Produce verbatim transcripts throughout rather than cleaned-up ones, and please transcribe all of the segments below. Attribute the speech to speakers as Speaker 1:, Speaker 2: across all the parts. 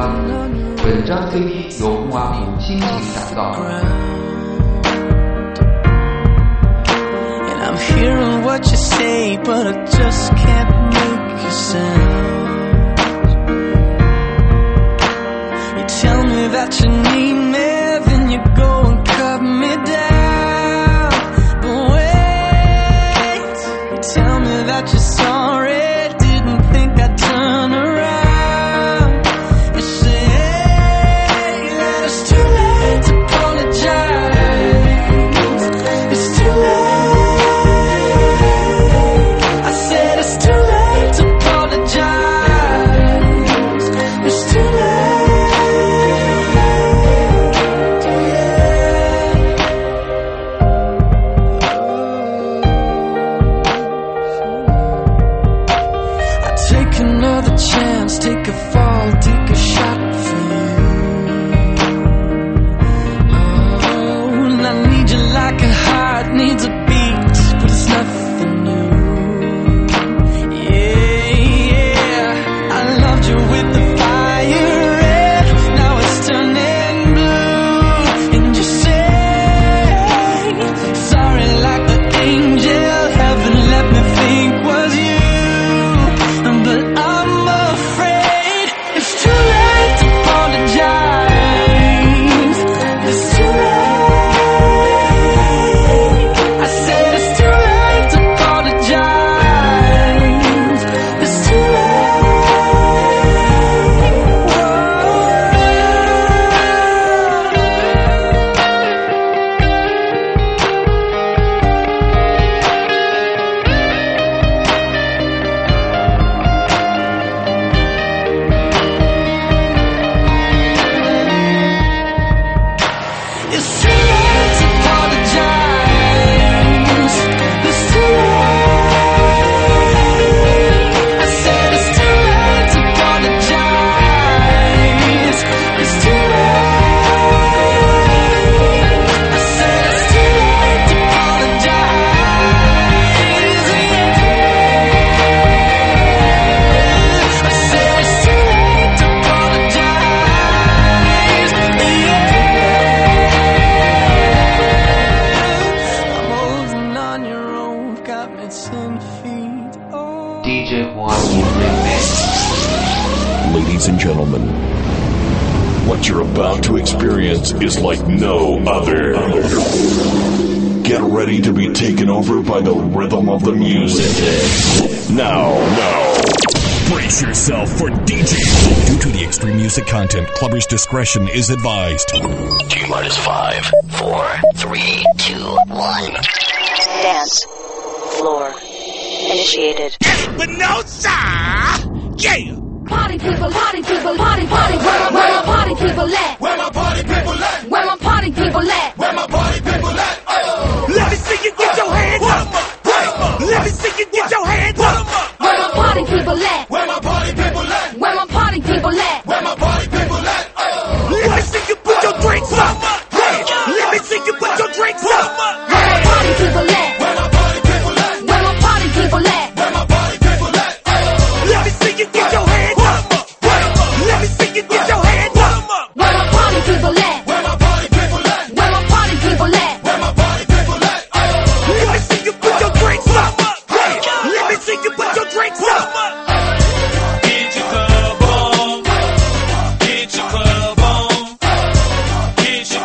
Speaker 1: 花。本张 C D 由木阿姆倾情打造。
Speaker 2: I'm hearing what you say, but I just can't make a sound. You tell me that you need me, then you go and cut me down. But wait, you tell me that you're sorry, didn't think I'd turn around. You say that it's too late to apologize. It's too late. Take a fall, take a shot for you. Oh, and I need you like a heart needs a beat, but it's nothing new. Yeah, yeah, I loved you with the fire red, now it's turning blue. And you say, sorry like the angel, heaven let me think was you. But I'm afraid it's too late to apologize. It's too late. I said it's too late to apologize. It's too late. It's too late to apologize. It's too late. I said it's too late to apologize. It's too late. I said it's too late to apologize. I said it's too late to apologize.
Speaker 1: D J 木阿姆 Remix.
Speaker 3: Ladies and gentlemen, what you're about to experience is like no other. Get ready to be taken over by the rhythm of the music. Now, now.
Speaker 4: Brace yourself for D J. Due to the extreme music content, clubbers' discretion is advised.
Speaker 5: T-minus five, four, three, two, one.
Speaker 6: Dance floor initiated.
Speaker 4: Espinosa! Yeah!
Speaker 7: Party people, party people, party, party, where my, where my party people at?
Speaker 8: Where my party people at?
Speaker 7: Where my party people at?
Speaker 8: Where my party people at? Oh.
Speaker 4: Let me see you get your hands up! Let me see you get your hands up!
Speaker 7: Where my party people at?
Speaker 8: Where my party people at?
Speaker 7: Where my party people at?
Speaker 8: Where my party people at? Oh.
Speaker 4: Let me see you put your drinks up! Let me see you put your drinks up!
Speaker 7: Where my party people at?
Speaker 8: Where my party people at?
Speaker 7: Where my party people at?
Speaker 8: Where my party people at? Oh.
Speaker 4: Let me see you get your hands up! Let me see you get your hands up!
Speaker 7: Where my party people at?
Speaker 8: Where my party people at?
Speaker 7: Where my party people at?
Speaker 8: Where my party people at? Oh.
Speaker 4: Let me see you put your drinks up! Let me see you put your drinks up!
Speaker 9: Get your club on. Get your club on. Get your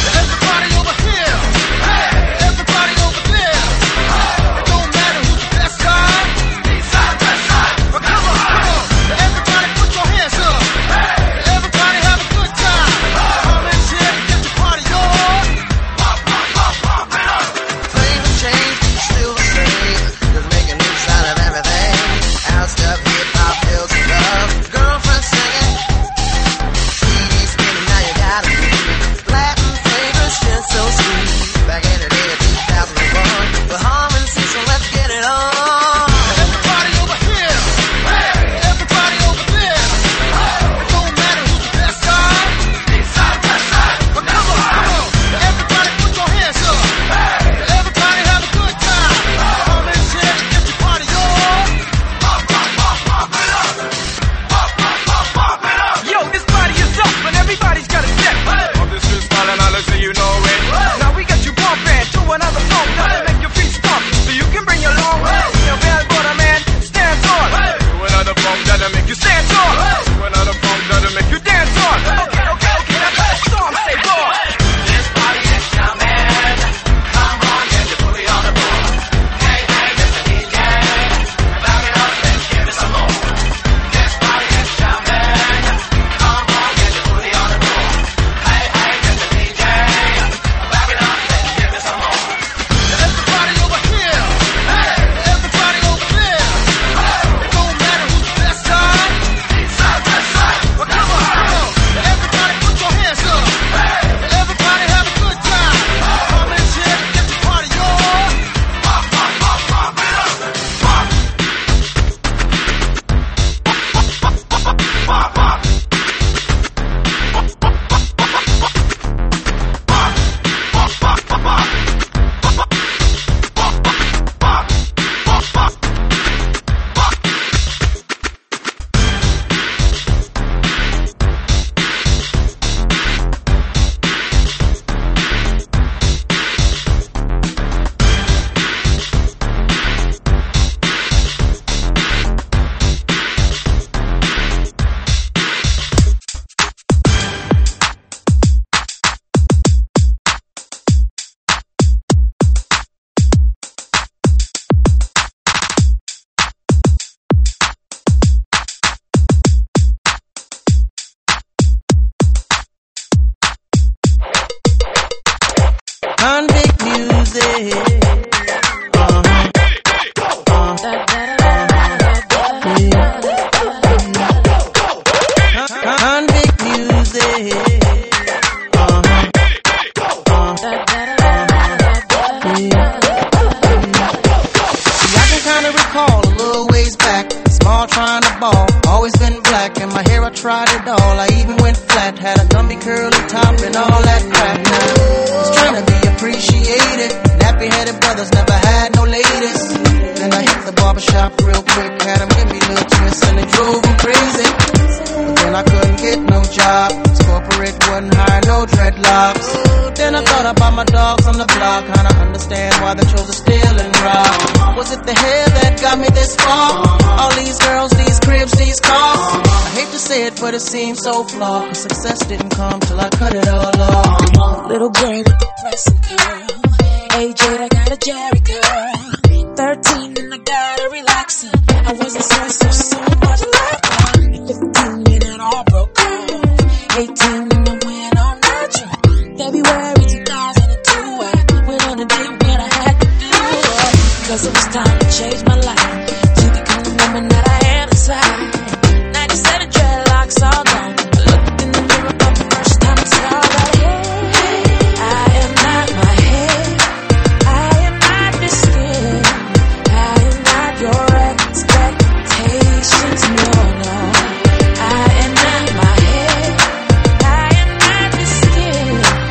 Speaker 10: Convict music. Uh-huh. Uh, convict music. Uh-huh. See, I can kind of recall a little ways back, small trying to ball, always been black, and my hair I tried it all. I even went flat, had a gummy curly top and all that crap. Now was trying to be appreciated. Nappy-headed brothers never had no ladies. Then I hit the barbershop real quick, had them give me little twists and it drove them crazy. But then I couldn't get no job, this corporate wouldn't hire no dreadlocks. Then I thought about my dogs on the block, kinda understand why they chose to steal and rob. Was it the hair that got me this far? All these girls, these cribs, these cars. I hate to say it, but it seems so flawed, cause success didn't come till I cut it all off.
Speaker 11: Little girl with the pressing curl, age eight, I got a Jerry girl. Thirteen and I got a relaxing. I wasn't so, so, so much like one. Fifteen and it all broke off. Eighteen and I went on natural. February two thousand two, I went on a date when I had to do it. Cause it was time to change my life, to become the woman that I am inside. ninety-seven dreadlocks all gone. I looked in the mirror for the first time and said, all right, hey, I am not my head, I am not this skin, I am not your expectations, no, no. I am not my head, I am not this skin,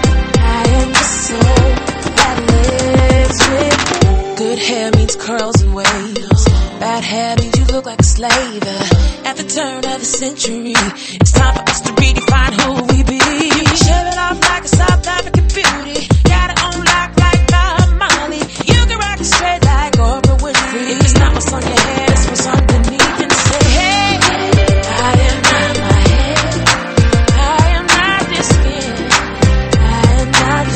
Speaker 11: I am the soul that lives with me. Good hair means curls and waves, bad hair means you look like a slave. At the turn of the century, it's time for us to redefine who we be. You can shave it off like a South African beauty, got it on lock like Bob Marley. You can rock it straight like Oprah Winfrey. If it's not what's on your head, it's what's underneath. And say, hey, I am not my head, I am not this skin, I am not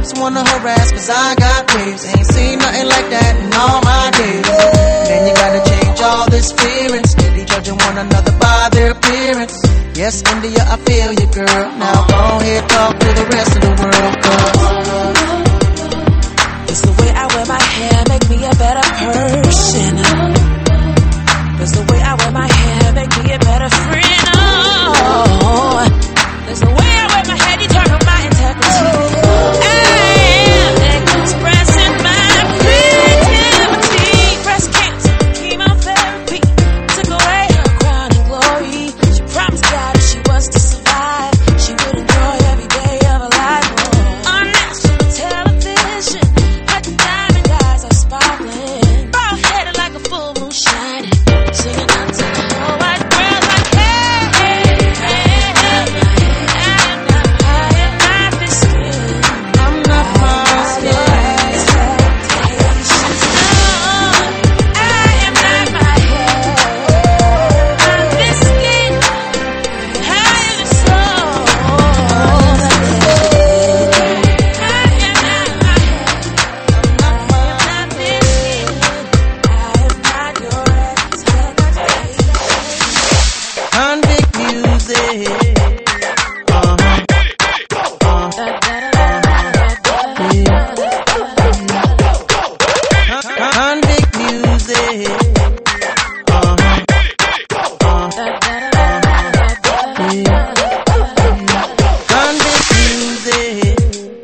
Speaker 10: cops wanna harass, cause I got waves. Ain't seen nothing like that in all my days. Man, you gotta change all this feelings. Steady judging one another by their appearance. Yes, India, I feel you, girl. Now go ahead, talk to the rest of the world, girl.
Speaker 11: It's the way I wear my hair, make me a better person. It's the way I wear my hair, make me a better friend. Oh, it's the way I wear my hair, determine my integrity. I am expressing my creativity. Breast cancer, chemotherapy, took away her crown and glory. She promised God if she was to survive, she would enjoy every day of her life. On national television, her diamond eyes are sparkling, bald headed like a full moon shining, singing out to the whole white world like, hey, hey, hey, hey, I am not, I am not this skin.
Speaker 10: I'm not my skin.
Speaker 11: I am not my hair. I'm this skin. I am so. I am not my hair. I'm not this skin. I am not your
Speaker 10: Convict music. Convict music. Convict music.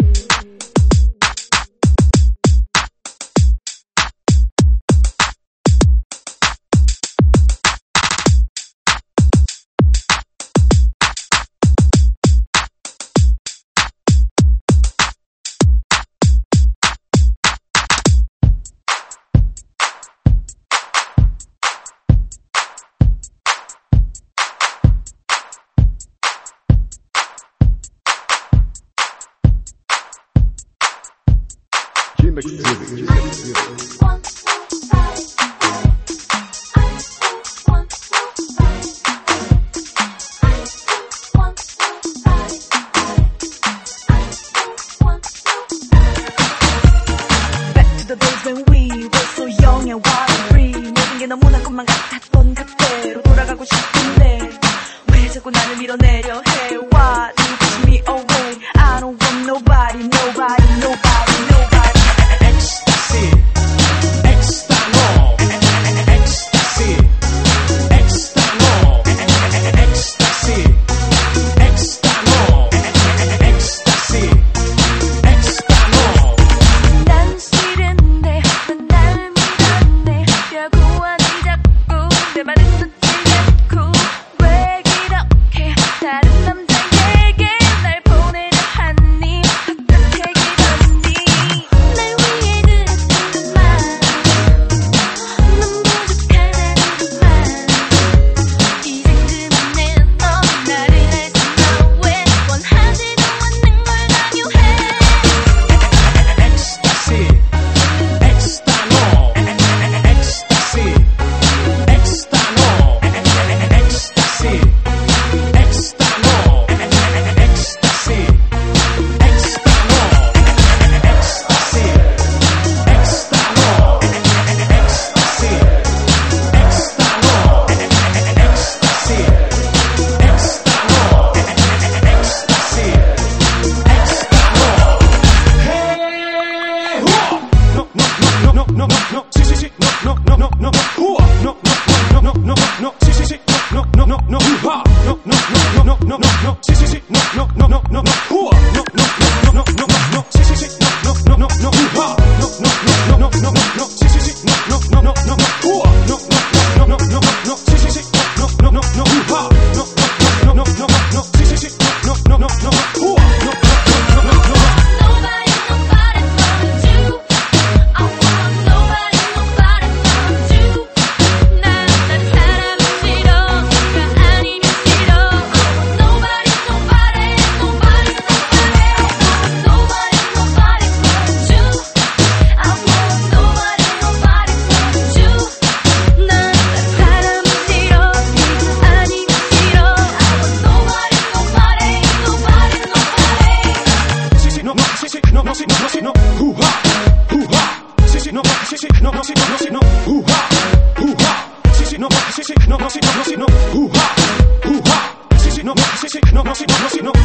Speaker 12: Back to the days when we were so young and wild and free. 모든 게 너무나 꿈만 같았던 그때로 돌아가고 싶은데 왜 자꾸 나를 밀어내려 해? Why do you push me away? I don't want nobody, nobody, nobody, nobody.
Speaker 9: Ecstasy, external, ecstasy, external, ecstasy, external, ecstasy, external.
Speaker 12: 난 싫은데 넌 날 밀었네. 결국 아니 자꾸 내 말은 듣지 않고 왜 이렇게 다른 남자에게 날 보내려 하니? 어떻게 이러니? 날 위해 그랬던 것만 넌 부족하다는 것만 이젠 그만해. 너 나를 알잖아. 왜 원하지도 않는 걸 강요해?
Speaker 9: Ecstasy, external, ecstasy, external, ecstasy, external, ecstasy, external, ecstasy, external, ecstasy, external, ecstasy, external, ecstasy, external. Hey, whoa! No, no, no, no, no, no, no, si, si, si, no, no, no, no, no, whoa! No, no, no, no, no, no, no, si, si, si, no, no, no, no, no, ha! No, no, no, no, no, no, no, si, si, si, no, no, no, no, no, no, whoa! No, no, no, no, no, no, no, si, si, si, no, no, no, no, no, ha! No, no, no, no, no, no, no, si, si, si, no, no, no, no, no, no, whoa! No, no, no, no, no, no, si, si, si, no, no, no, no, no, ha! No, no, no, no, no, no, si, si, si, no, no, no, no, no, whoa! No, no, no, no, no, no.
Speaker 12: Nobody, nobody but you. I want nobody, nobody but you. 난 다른 사람은 싫어. 네가 아니면 싫어. I want nobody, nobody, nobody, nobody. I want nobody, nobody but you. I want nobody, nobody but you. 난 다른 사람은 싫어. 네가 아니면 싫어. I want nobody, nobody, nobody, nobody.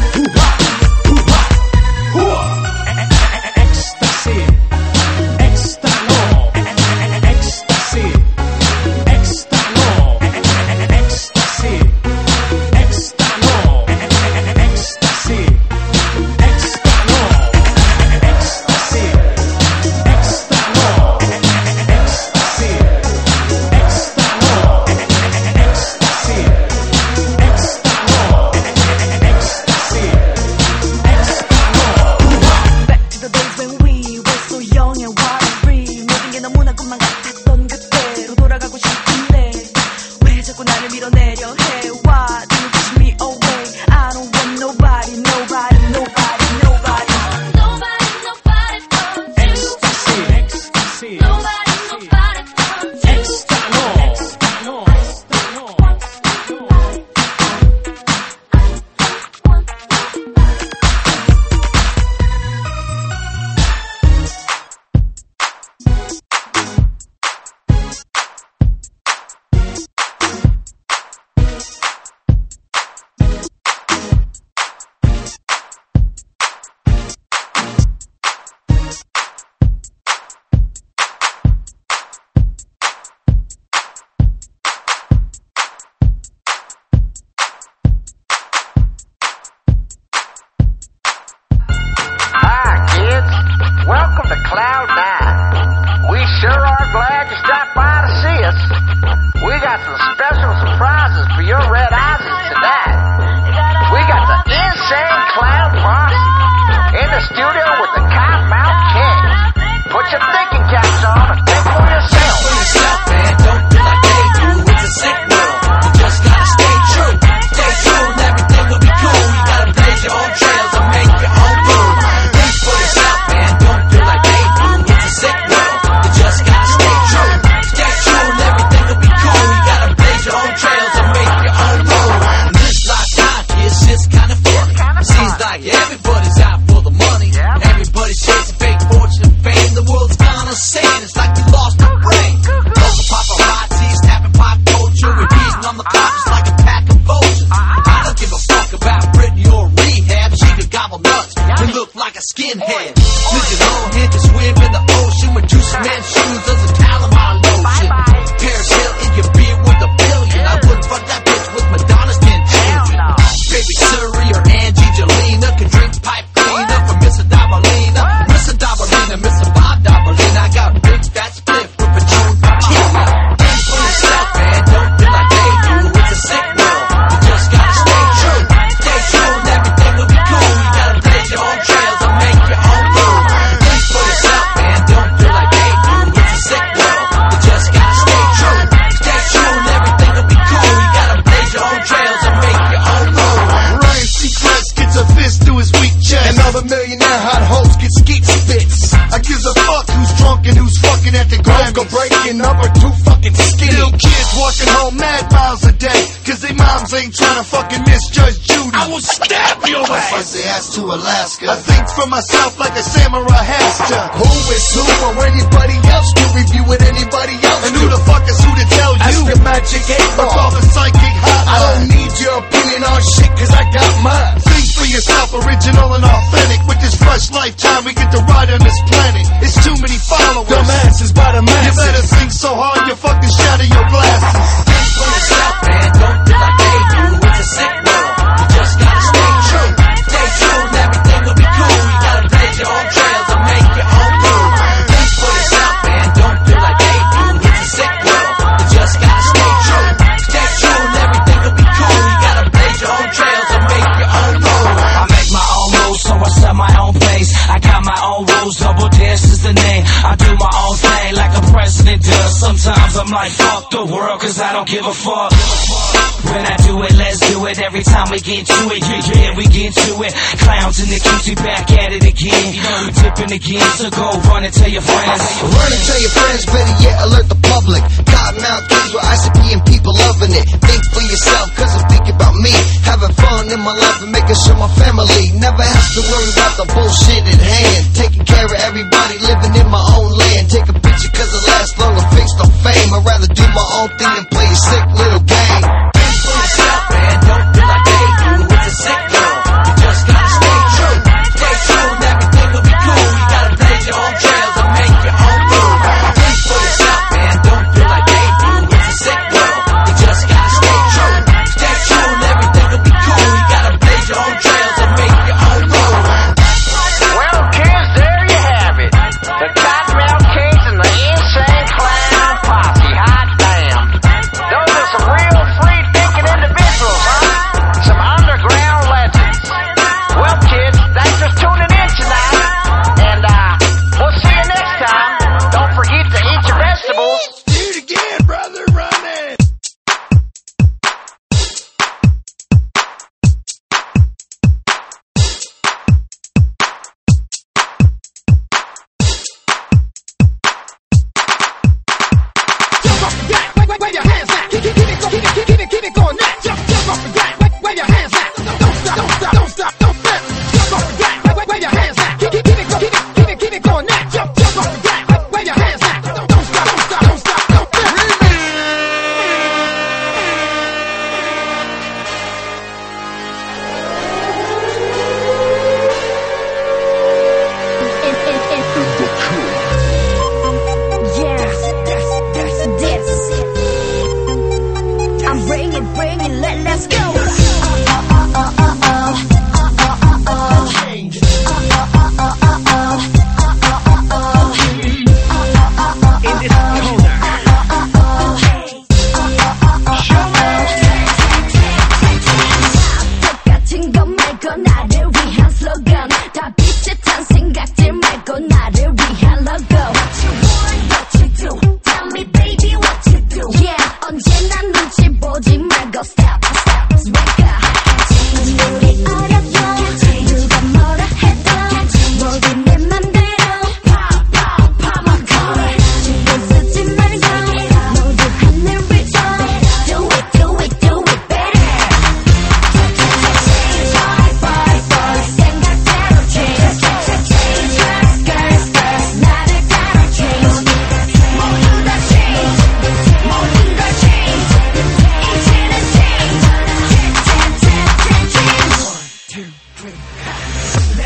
Speaker 13: Alaska. I think for myself like a samurai has to. Who is who or anybody else to review what anybody else and who the fuck is who to tell you? Ask the magic eight ball. Call the psychic hotline. I don't need your opinion on shit cause I got mine. Think for yourself, original and authentic. With this fresh lifetime we get to ride on this planet. It's too many followers. Dumbasses by the masses. You better think so hard you fucking shatter your glasses. Think for yourself, man. Don't do like they do. It's a sick world. You just gotta stay true. Stay true. Everything will be cool. You gotta blaze your own trails and make your own move. Think for yourself, man. Don't do like they do. It's a sick world. You just gotta stay true. Stay true. Everything will be cool. You gotta blaze your own trails and make your own move.
Speaker 14: I make my own moves, so I set my own pace. I got my own rules. Double Dance is the name. I do my own thing like a president does. Sometimes I'm like, fuck the world, cause I don't give a fuck. When I do it, let's do it. Every time we get to it, yeah, yeah, we get to it. Clowns in the cutie, back at it again. You know we dipping again, so go run and tell your friends.
Speaker 13: Run and tell your friends, better yet, alert the public. Cottonmouth kids with I C P and people loving it. Think for yourself, cause I'm thinking about me. Having fun in my life and making sure my family never has to worry about the bullshit at hand. Taking care of everybody, living in my own land. Take a picture cause it lasts longer, fixed on fame. I'd rather do my own thing than play a sick little game. Think for yourself, man, don't do like they do. It's a sick world. You just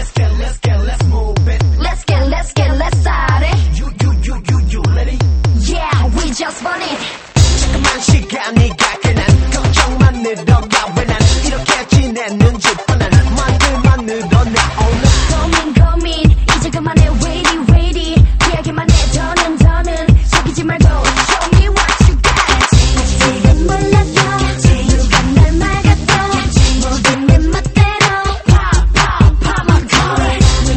Speaker 2: let's get, let's get, let's move it.
Speaker 7: Let's get, let's get, let's start it.
Speaker 2: You, you, you, you, you ready?
Speaker 7: Yeah, we just want it.
Speaker 2: 잠깐만 시간이 가 그냥 걱정만 늘어가 왜 난 이렇게 지냈는지 뻔한 말들만 늘어내 all night.
Speaker 7: 고민 고민 이제 그만해 waiting waiting 이야기만 해 더는 더는 속이지 말고 show me what you got. 아직은 몰라도 누가 날 막아도 모든 내 멋대로 pop pop pop my collar.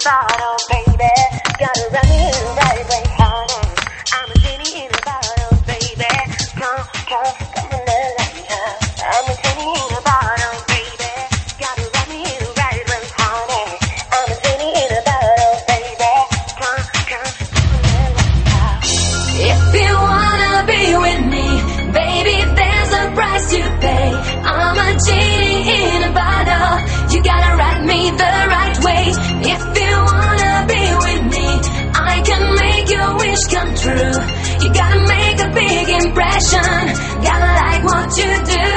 Speaker 7: bottle, baby. Gotta run me in the right way, honey. I'm a genie in a bottle, baby. Come, come, come and let me out. I'm a genie in a bottle, baby. Gotta run me in the right way, honey. I'm a genie in a bottle, baby. Come, come, come and let me out. If you wanna be with me, baby, there's a price to pay. I'm a genie in a bottle. You gotta ride me the right way. If you wanna be with me, I can make your wish come true. You gotta make a big impression. Gotta like what you do.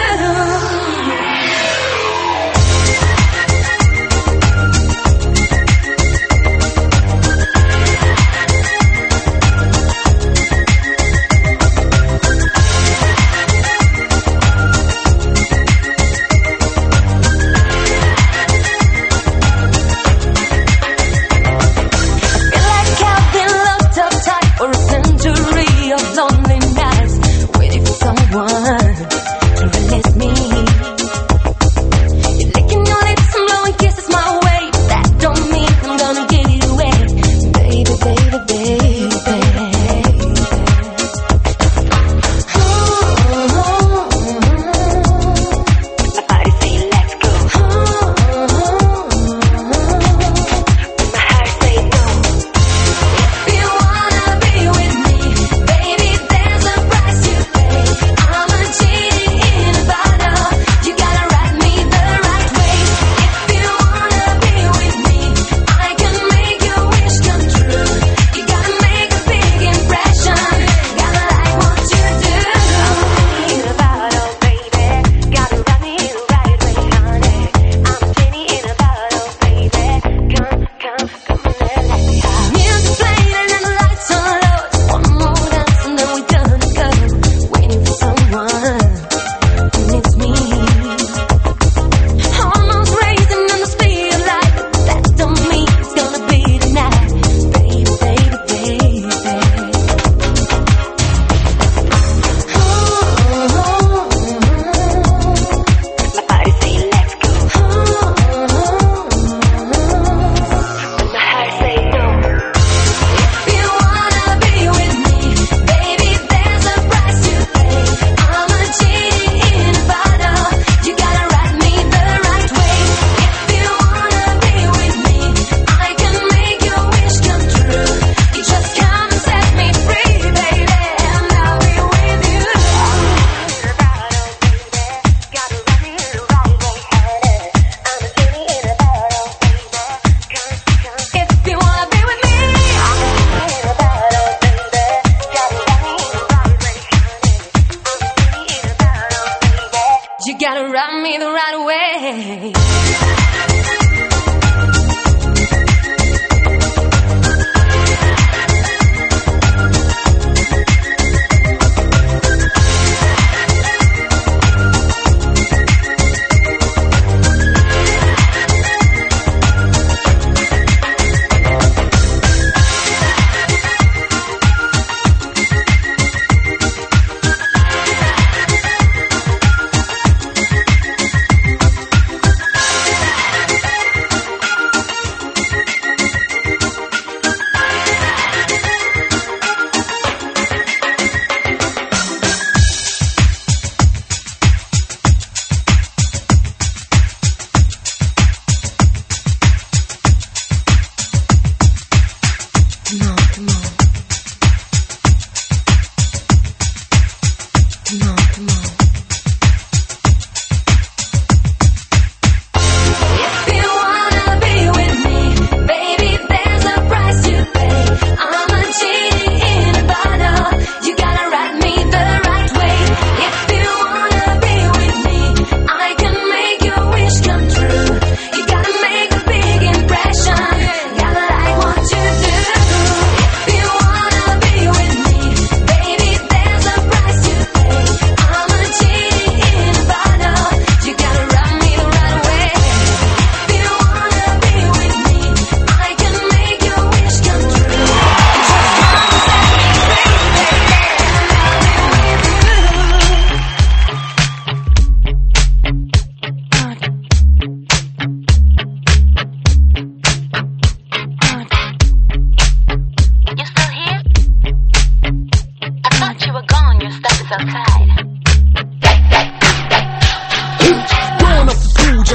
Speaker 7: Lonely nights, waiting for someone to release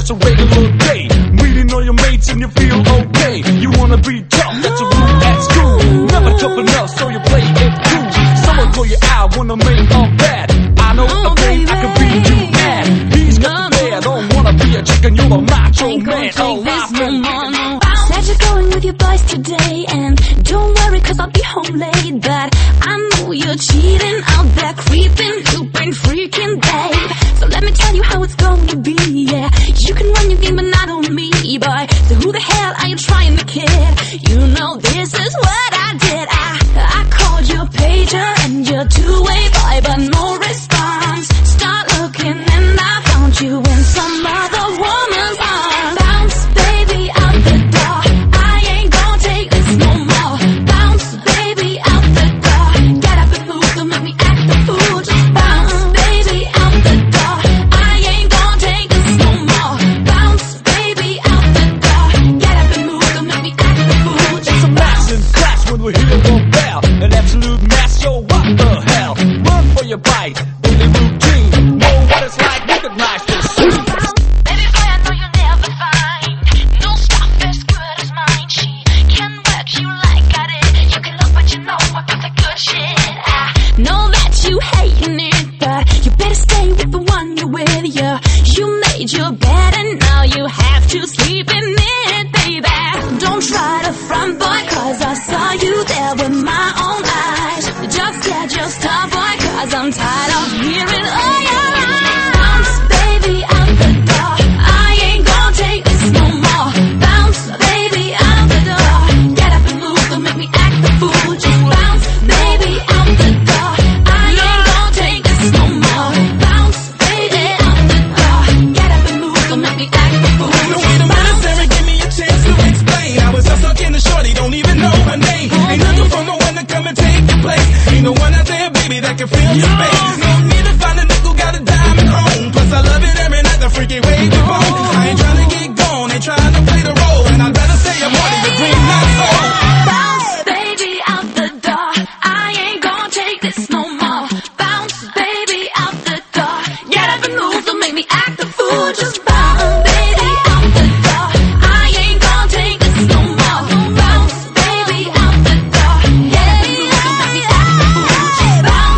Speaker 9: just a regular day. Meeting all your mates and you feel okay. You wanna be tough, that's a rule at school. Never tough enough, so you play it cool. Someone call you out, wanna make all bad. I know
Speaker 11: Oh,
Speaker 9: a thing, I can be you mad. He's got the bad, don't wanna be a chicken, you're a macho
Speaker 11: Ain't gonna
Speaker 9: man.
Speaker 11: take
Speaker 9: Oh,
Speaker 11: this
Speaker 9: my
Speaker 11: no
Speaker 9: friend.
Speaker 11: more, no. Said you're going with your boys today, and don't worry, cause I'll be home late. But I know you're cheating out there, creeping, looping, freaking, babe. So let me tell you how it's going to be, yeah. You can run your game, but not on me, boy. So who the hell are you trying to kid? You know this is what I did. I, I called your pager and your two-way boy, but no response. Start looking and I found you in some other woman's arms. Bounce, baby, out the door. I ain't gonna take this no more. Bounce, baby, out the door. Get up and move, don't make me act the fool. Just bounce, baby, out the door. I ain't gonna take this no more. Bounce, baby, out the door. Get up and move, don't make me act the fool.
Speaker 9: It's a massive clash when we hear one bell. An absolute mess, yo, what the hell? Run for your bite, daily routine. Know what it's like, recognize this scene.
Speaker 11: Baby boy, I know you'll never find no stuff as good as mine. She can work you like I did. You can look, but you know I got the good shit. I know that you hating it, but you better stay with the one you're with. You, you made your bed and now you have to sleep in it, baby. Don't try to front, boy, cause I saw you there with my own eyes. Just get your stuff, boy, cause I'm tired of hearing all your lies. Bounce, baby, out the door. I ain't gonna take this no more. Bounce, baby, out the door. Get up and move, don't make me act the fool. Just bounce, baby, out the door. I ain't gonna take this no more. Bounce, baby, out the door. Get up and move, don't make me act the fool.
Speaker 14: No, wait a minute, Sarah, give me a chance to explain. I was just talking to shorty, don't even know her name. Ain't looking for no one to come and take your place. Ain't no one out there, baby, that can fill your space. No need to find a nickel, got a diamond home. Plus I love it every night, the freaky way we bone. I ain't trying to get gone, ain't trying to play the role. And I'd rather stay a part of your green night soul.
Speaker 11: Bounce, baby, out the door. I ain't gonna take this no more. Bounce, baby, out the door. Get up and move, don't make me act the fool. Just bounce, baby, out the door. I ain't gonna take this no more. Bounce, baby, out the door. Get up and move, don't make me act the fool. Just bounce.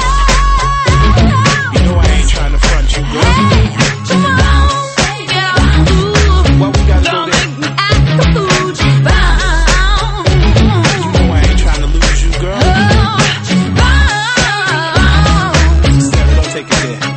Speaker 14: You know I ain't trying to front you, girl.
Speaker 11: Just bounce, baby, ooh.
Speaker 14: Why we gotta go
Speaker 11: Don't
Speaker 14: there?
Speaker 11: make me act the fool. Just bounce.
Speaker 14: You know I ain't trying to lose you, girl.
Speaker 11: Just bounce.
Speaker 14: Sarah, don't take it there.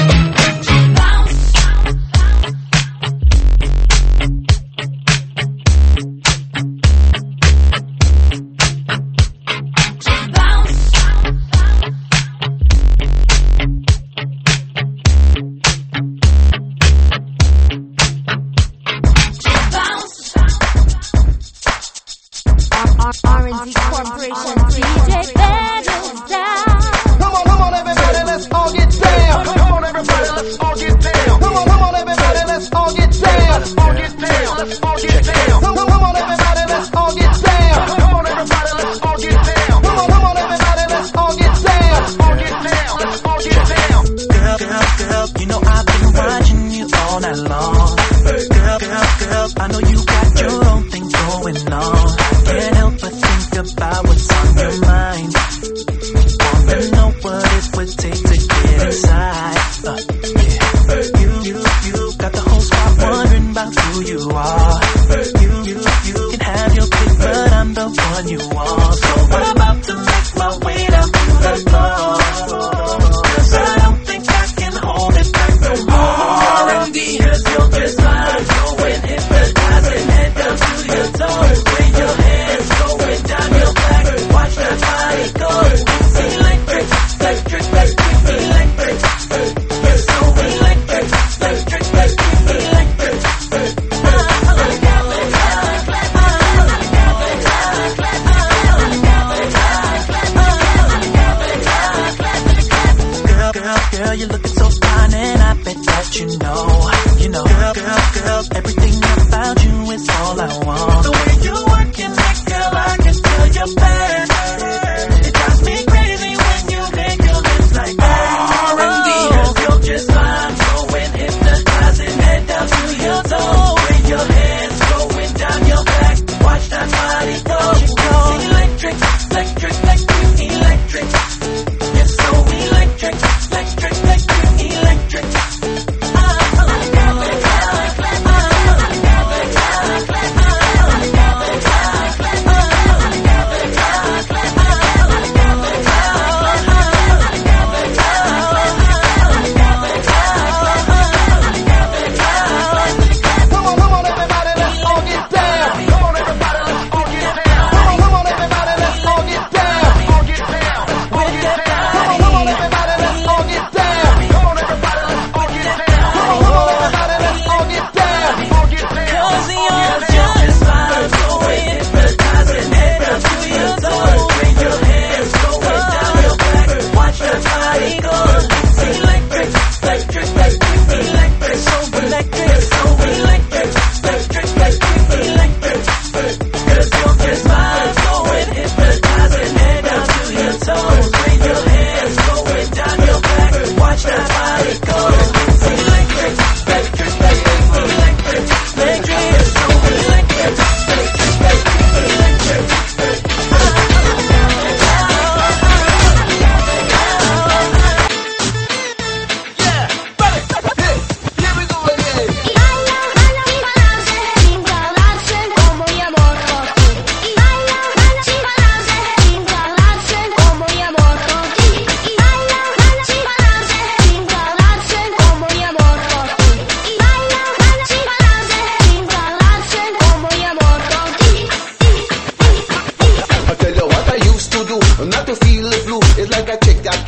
Speaker 11: R and Z Corporation, D J Bedroom down.
Speaker 13: Come on, come on, everybody, let's all get down. Come on, everybody, let's all get down. Come on, come on, everybody, let's all get down. Let's all get down. Let's all get down. Come on, come on, everybody, let's all get down. Come on, everybody, let's all get down. Come on, come on, everybody, let's all get down. Let's all get down. Let's all get down.
Speaker 10: Girl, girl, girl, you know I've been watching you all night long. Girl, girl, girl, I know you got your own thing going on. Can't help but think about what's on your mind. Wanna know what it would take to get inside. Uh, yeah. You, you, you got the whole squad wondering about who you are. You,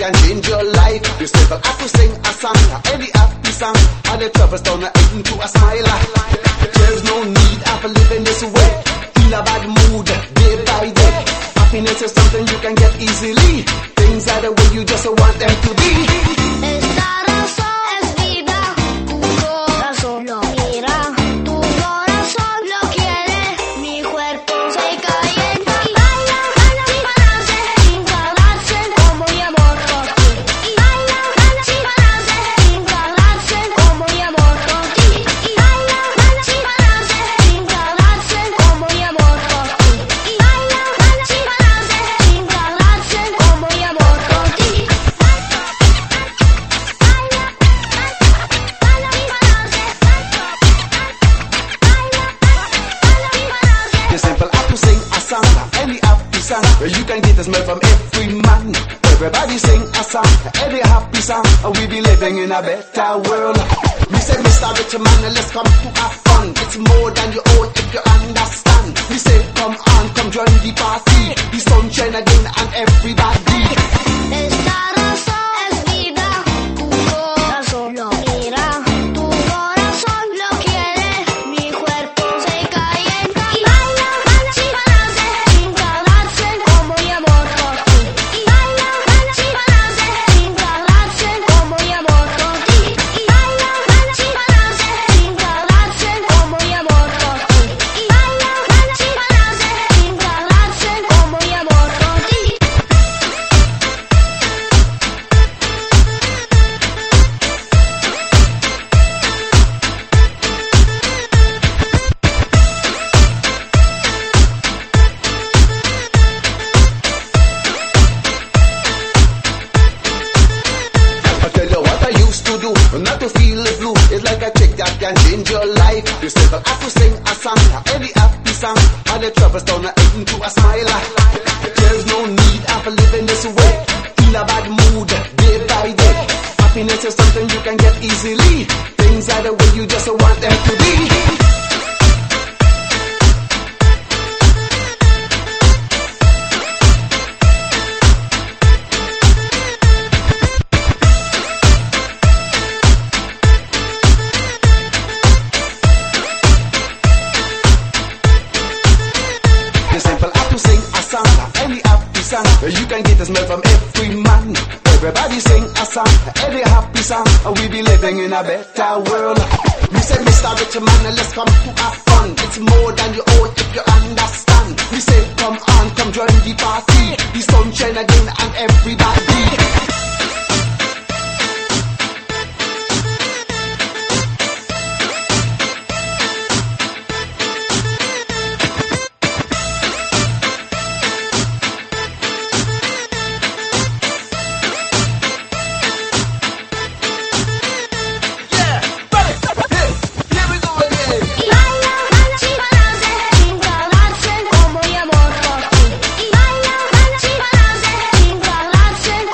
Speaker 15: can change your life. You simple have to sing a song, any happy song, and the troubles down the head into a smile. There's no need of living this way, in a bad mood, day by day. Happiness is something you can get easily. Things are the way you just want them to be.
Speaker 12: Esta razón es vida, tu corazón lo mira, tu corazón lo quiere, mi cuerpo se calienta y baila, baila sin pararse, sin pararse, como mi amor por ti. Y baila, baila sin pararse, sin pararse, como mi amor por ti. Y baila, baila sin pararse, sin pararse, como mi amor por ti. Y baila, baila sin pararse, sin pararse, como mi amor por ti.
Speaker 15: You simple have to sing a song, any happy song, where you can get the smell from every man. Everybody sing a song, any happy song, and we be living in a better world. We say, Mister Rich Man, let's come to have fun. It's more than you own if you understand. We say, come on, come join the party. The sunshine again and everybody.
Speaker 12: Esta razón es vida, tu corazón lo mira, tu corazón lo quiere, mi cuerpo se calienta y baila, baila sin pararse, sin pararse, como mi amor por ti. Y baila, baila sin pararse, sin pararse, como mi amor por ti. Y baila, baila sin pararse, sin pararse, como mi amor por ti. Y baila, baila sin pararse, sin pararse, como mi amor por ti.
Speaker 15: I tell you what I used to do, not to feel the blue. It's like a trick that can change your life. You still have to sing a song, any happy song, and the troubles down the head into a smile. There's no need of living this way, in a bad mood, day by day. Happiness is something you can get easily. Things are the way you just want them to be. You simple have to sing a song, any happy song, where you can get the smell from every man. Everybody sing a song, any happy song, and we be living in a better world. We say, Mister Rich Man, let's come to have fun. It's more than you own if you understand. We say, come on, come join the party. The sunshine again and everybody.
Speaker 12: Y baila, baila sin pararse, sin pararse, como mi amor por ti. Y baila, baila sin pararse, sin pararse,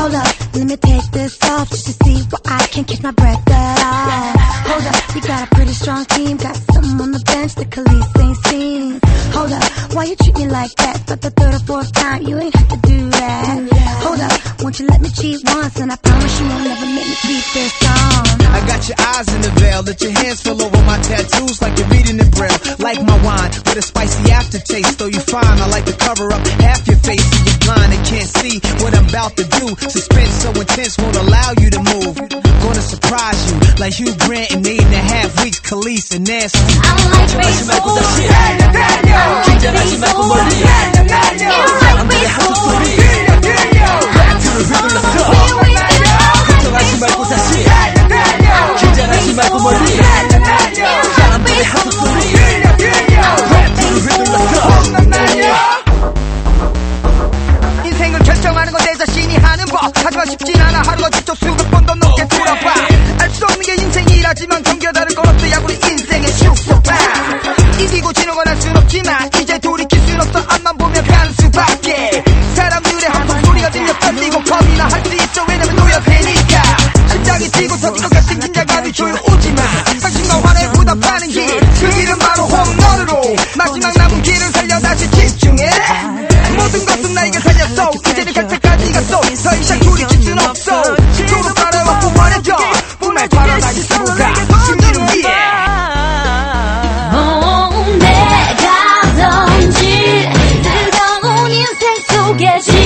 Speaker 16: Hold up, let me take this off just to see why I can't catch my breath at all. Hold up, we got a pretty strong team, got something on the bench that Khalees ain't seen. Hold up, why you treat me like that? But the third or fourth time, you ain't have to do that. Hold up, won't you let me cheat once, and I promise you won't never make me keep this on.
Speaker 17: I got your eyes in the veil, let your hands fill over my tattoos like you're reading in braille. Like my wine with a spicy aftertaste, though you fine, I like to cover up half your face so you're blind and can't see what I'm about to do. Suspense so intense won't allow you to move. Gonna surprise you like Hugh Grant in eight and a half weeks, Khalees and Nancy.
Speaker 12: I like baseball. 긴장하지 말고 멀리. Back to the rhythm, let's go. 걱정하지 말고 다시. 긴장하지 말고 멀리. 사람들의 하트 소리. Back to the rhythm, let's go.
Speaker 18: 인생을 결정하는 건 내 자신이 하는 법. 하지만 쉽진 않아. 하루가 지쳐 수백 번 더 넘게 돌아봐. 알 수 없는 게 인생이라지만 경계가 다를 건 없어. 야 우리 인생의 축소봐. 이기고 지는 할 순 없지만 이제 돌이킬 순 없어. 앞만 보면 가는 수밖에. 사람들의 한통 소리가 들려 떨리고 겁이 나. 할 수 있어 왜냐면 노력해니까. 심장이 뛰고 터질 것 같은 긴장감이 조여오지마. 상심과 화내 보답하는 길, 그 길은 바로 홈런으로. 마지막 남은 길을 살려 다시 집중해. 모든 것은 나에게 살렸어. 이제는 갈 때까지 갔어. 더 이상 돌이킬 순 없어. 도로 따라와 뿜어내줘. 뿜을 바라다기 수가 승리를 위해.
Speaker 12: 내가 던질 뜨거운 인생 속에